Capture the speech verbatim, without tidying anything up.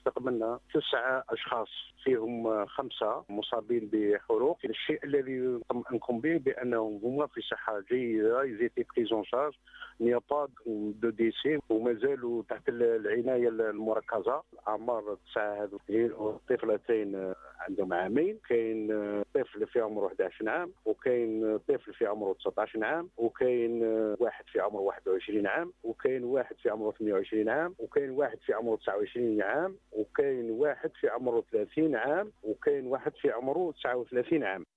استقبلنا تسعة أشخاص فيهم خمسة مصابين بحروق. الشيء الذي نطمئنكم به بأنهم هما في صحة جيدة، يزيتي بريزون شارج نياباد دو ديسي، وما زالوا تحت العناية المركزة. أعمار تسعة هذو طفلتين عندهم عامين، كاين طفل في عمره أحد عشر عام، وكاين طفل في عمره تسعة عشر عام، وكاين واحد في عمره واحد وعشرين عام، وكاين واحد في عمره ثمانية وعشرين عام، وكاين واحد في عمره تسعة وعشرين عام، وكاين واحد في عمره ثلاثين عام، وكاين واحد في عمره تسعة وثلاثين عام.